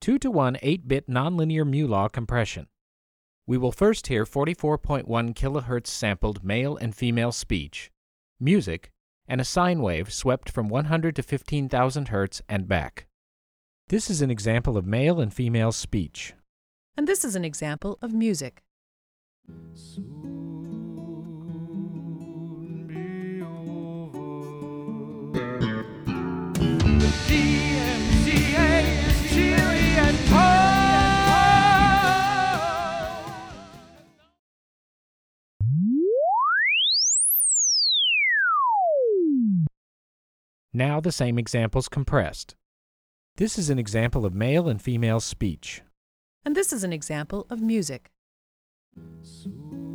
2-to-1 8-bit nonlinear mu-law compression. We will first hear 44.1 kHz sampled male and female speech, music, and a sine wave swept from 100 to 15,000 Hz and back. This is an example of male and female speech. And this is an example of music. Soon be over. The DMCA is cheery and cold. Now the same examples compressed. This is an example of male and female speech. And this is an example of music. Soon